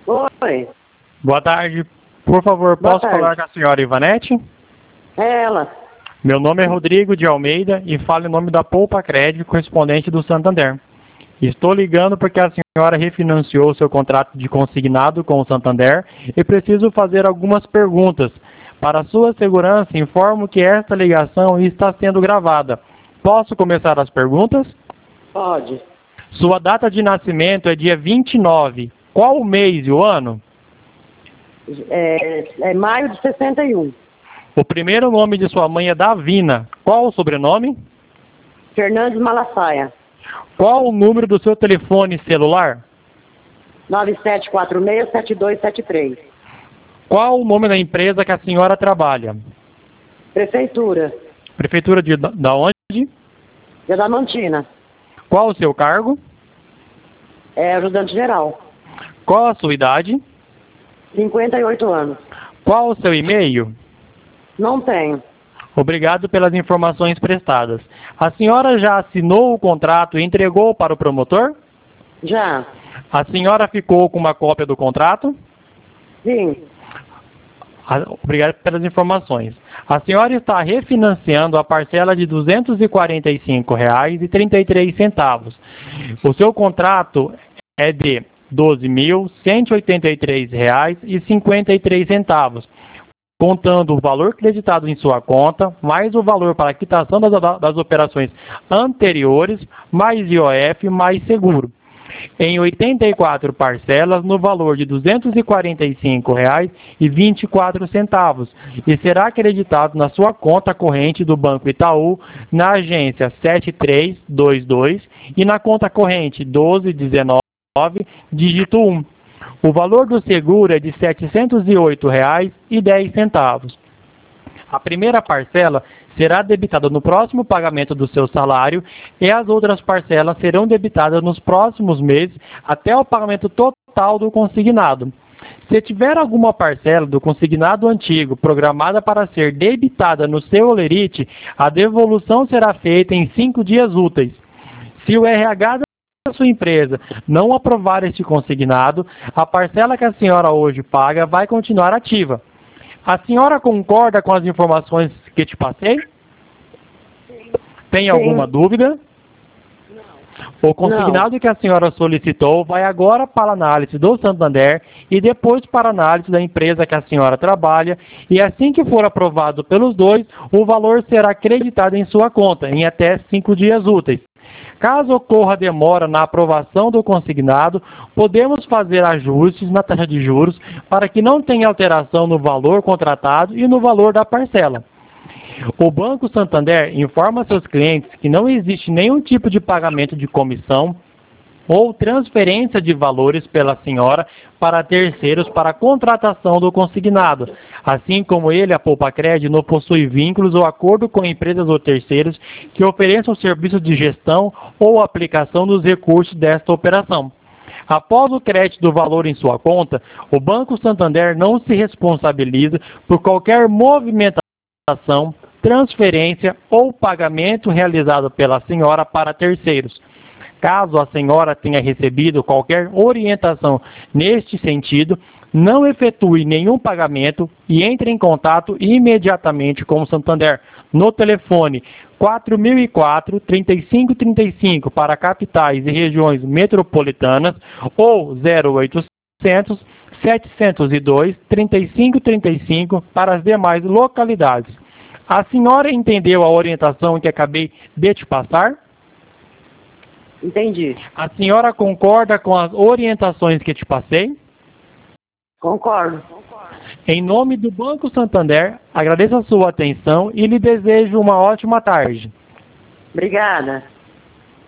Oi, Boa tarde. Por favor, boa posso falar tarde. com a senhora Ivanete? É ela. Meu nome é Rodrigo de Almeida e falo em nome da Poupa Crédito, correspondente do Santander. Estou ligando porque a senhora refinanciou seu contrato de consignado com o Santander e preciso fazer algumas perguntas. Para sua segurança, informo que esta ligação está sendo gravada. Posso começar as perguntas? Pode. Sua data de nascimento é dia 29. Qual o mês e o ano? É maio de 61. O primeiro nome de sua mãe é Davina. Qual o sobrenome? Fernandes Malafaia. Qual o número do seu telefone celular? 9746-7273. Qual o nome da empresa que a senhora trabalha? Prefeitura. Prefeitura da onde? De Adamantina. Qual o seu cargo? É ajudante geral. Qual a sua idade? 58 anos. Qual o seu e-mail? Não tenho. Obrigado pelas informações prestadas. A senhora já assinou o contrato e entregou para o promotor? Já. A senhora ficou com uma cópia do contrato? Sim. Obrigado pelas informações. A senhora está refinanciando a parcela de R$ 245,33. O seu contrato é de R$ 12.183,53, contando o valor creditado em sua conta, mais o valor para a quitação das operações anteriores, mais IOF, mais seguro, em 84 parcelas no valor de R$ 245,24 e será acreditado na sua conta corrente do Banco Itaú, na agência 7322 e na conta corrente 1219, dígito 1. O valor do seguro é de R$ 708,10. A primeira parcela será debitada no próximo pagamento do seu salário e as outras parcelas serão debitadas nos próximos meses até o pagamento total do consignado. Se tiver alguma parcela do consignado antigo programada para ser debitada no seu holerite, a devolução será feita em 5 dias úteis. Se o RH da sua empresa não aprovar este consignado, a parcela que a senhora hoje paga vai continuar ativa. A senhora concorda com as informações que te passei? Tem alguma dúvida? O consignado que a senhora solicitou vai agora para a análise do Santander e depois para a análise da empresa que a senhora trabalha, e assim que for aprovado pelos dois, o valor será acreditado em sua conta em até 5 dias úteis. Caso ocorra demora na aprovação do consignado, podemos fazer ajustes na taxa de juros para que não tenha alteração no valor contratado e no valor da parcela. O Banco Santander informa seus clientes que não existe nenhum tipo de pagamento de comissão ou transferência de valores pela senhora para terceiros para a contratação do consignado. Assim como ele, a Poupa Crédito, não possui vínculos ou acordo com empresas ou terceiros que ofereçam serviços de gestão ou aplicação dos recursos desta operação. Após o crédito do valor em sua conta, o Banco Santander não se responsabiliza por qualquer movimentação, transferência ou pagamento realizado pela senhora para terceiros. Caso a senhora tenha recebido qualquer orientação neste sentido, não efetue nenhum pagamento e entre em contato imediatamente com o Santander no telefone 4004-3535 para capitais e regiões metropolitanas ou 0800 702 3535 para as demais localidades. A senhora entendeu a orientação que acabei de te passar? Entendi. A senhora concorda com as orientações que te passei? Concordo. Em nome do Banco Santander, agradeço a sua atenção e lhe desejo uma ótima tarde. Obrigada.